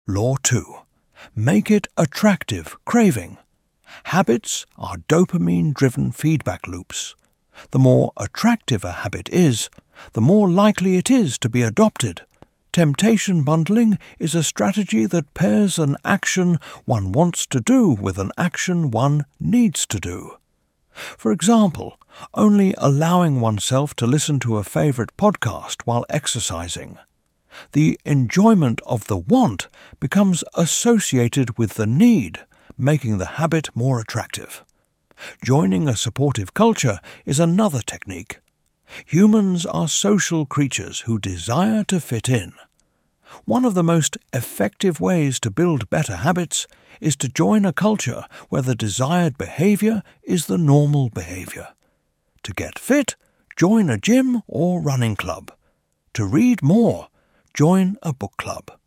Law 2. Make it attractive craving. Habits are dopamine-driven feedback loops. The more attractive a habit is, the more likely it is to be adopted. Temptation bundling is a strategy that pairs an action one wants to do with an action one needs to do. For example, only allowing oneself to listen to a favorite podcast while exercising. The enjoyment of the want becomes associated with the need, making the habit more attractive. Joining a supportive culture is another technique. Humans are social creatures who desire to fit in. One of the most effective ways to build better habits is to join a culture where the desired behavior is the normal behavior. To get fit, join a gym or running club. To read more, join a book club.